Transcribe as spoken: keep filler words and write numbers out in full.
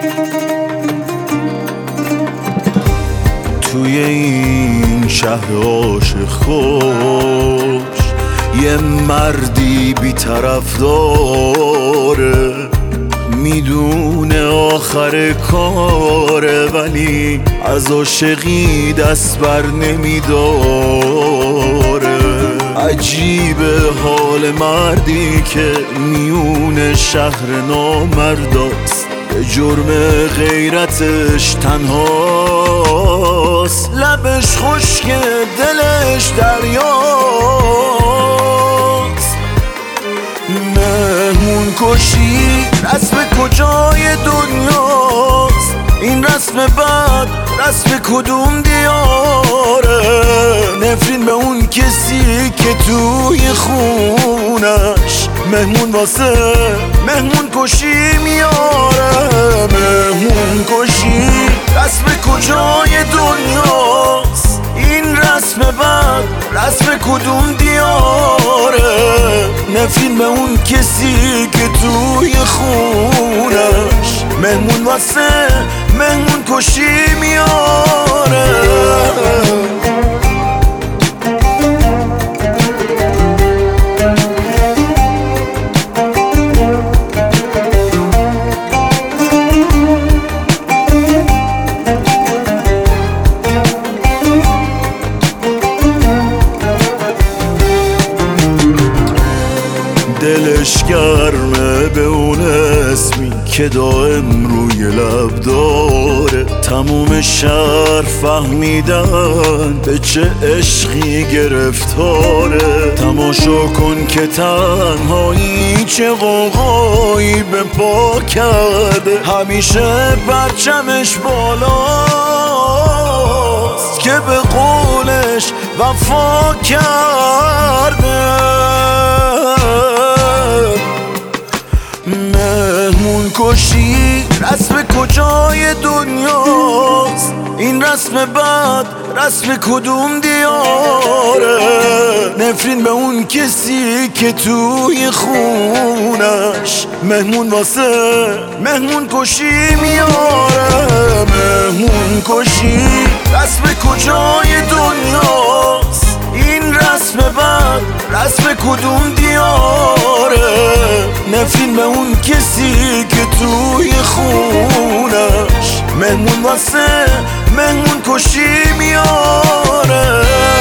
توی این شهر عاشق خوش یه مردی بی طرف داره، میدونه آخر کاره ولی از عاشقی دست بر نمیداره. عجیبه حال مردی که میون شهر نامرداست، به جرم غیرتش تنهاست، لبش خشکه دلش دریاست. مهمون کشی رسم کجای دنیاست؟ این رسم بد رسم کدوم دیاره؟ نفرین به اون کسی که توی خونش مهمون واسه مهمون کشی میاره. مهمون کشی رسم کجای دنیاست؟ این رسم بد رسم کدوم دیاره؟ نفرین به اون کسی که توی خونش مهمون واسه مهمون کشی میاره. دلش گرمه به اون اسمی که دائم روی لب داره، تموم شهر فهمیدن به چه عشقی گرفتاره. تماشا کن که تنهایی چه غوغایی به پا کرده، همیشه پرچمش بالاست که به قولش وفا کرده. مهمون کشی رسم کجای دنیاست؟ این رسم بد رسم کدوم دیاره؟ نفرین به اون کسی که توی خونش مهمون واسه مهمون کشی میاره. مهمون کشی رسم کجای دنیاست؟ این رسم بد رسم کدوم دیاره؟ نفرین به اون کسی که توی خونش مهمون واسه مهمون کشی میاره.